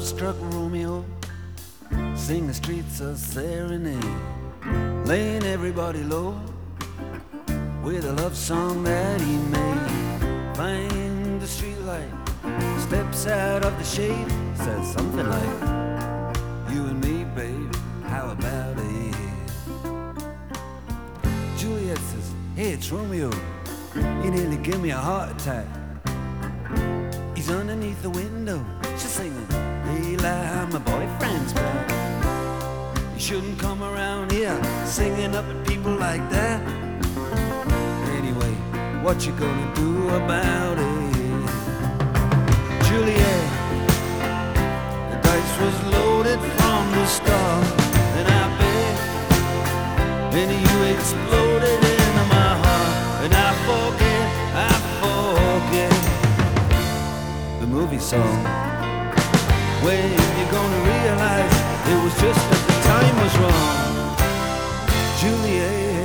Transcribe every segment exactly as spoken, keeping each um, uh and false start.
love-struck Romeo sing the streets a serenade, laying everybody low with a love song that he made. Find the streetlight, steps out of the shade, says something like, "You and me, babe, how about it?" Juliet says, "Hey, it's Romeo, you nearly give me a heart attack." He's underneath the window, she's singing, "Hey, lie, my boyfriend's back." You shouldn't come around here singing up at people like that. Anyway, what you gonna do about it? Juliet, the dice was loaded from the start, and I bet, and you exploded into my heart, and I forget, I forget the movie song. When you're gonna realize it was just that the time was wrong, Juliet.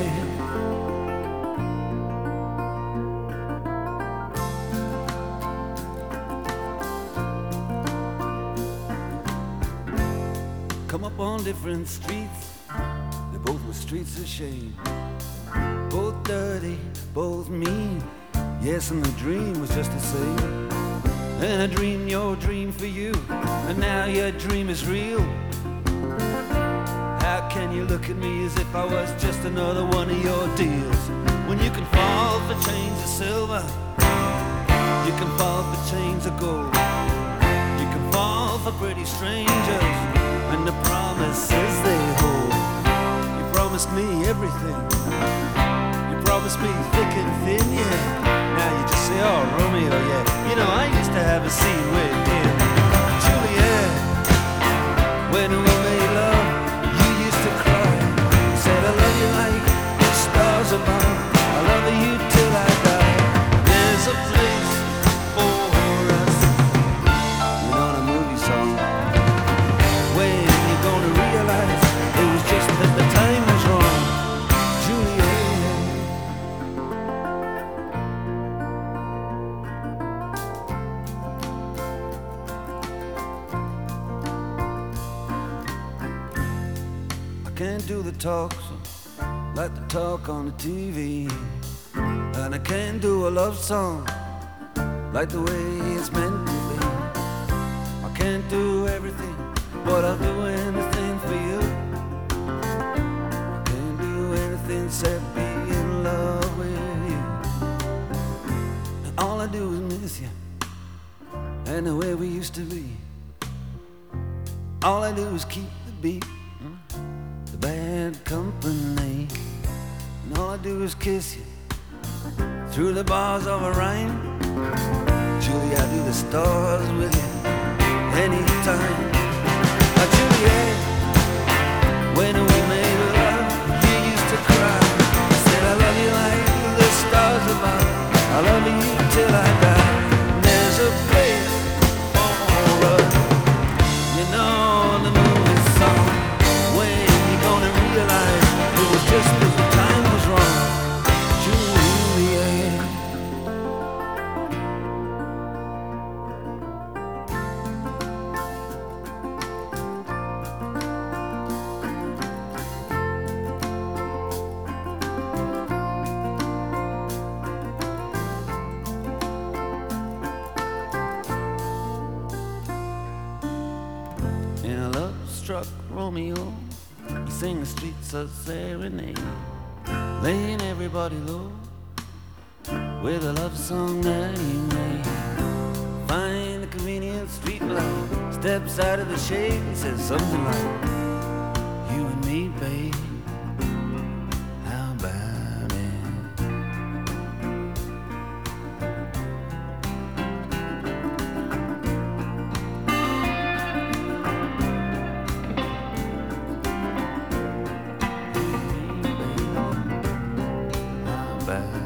Come up on different streets, they both were streets of shame, both dirty, both mean. Yes, and the dream was just the same. And I dreamed your dream for you, and now your dream is real. How can you look at me as if I was just another one of your deals? When you can fall for chains of silver, you can fall for chains of gold, you can fall for pretty strangers and the promises they hold. You promised me everything, you promised me thick and thin, yeah. Now you just say, "Oh, Romeo, yeah, you know, I used to have a scene with him." Juliet, when we made love, you used to cry. You said, "I love you like the stars above, I love you till I die." There's a place for us, you know, a movie song. When you're gonna realize it was just that the time was wrong, Juliet. Can't do the talk so like the talk on the T V, and I can't do a love song like the way it's meant to be. I can't do everything, but I'll do anything for you. I can't do anything except be in love with you. And all I do is miss you and the way we used to be. All I do is keep the beat, bad company, and all I do is kiss you through the bars of a rhyme. Julie, I do the stars with you anytime. Oh, Juliet, when we made love, you used to cry. You said, "I love you like the stars above, I love you till I die." And there's a place for us, you know, the movie song. When gonna realize it was just that the time was wrong, Juliet. In a love-struck Romeo, he sing the streets a serenade, laying everybody low with a love song that he made. Find a convenient street light, steps out of the shade, he says something like, "You and me, babe, how about it?" Bad.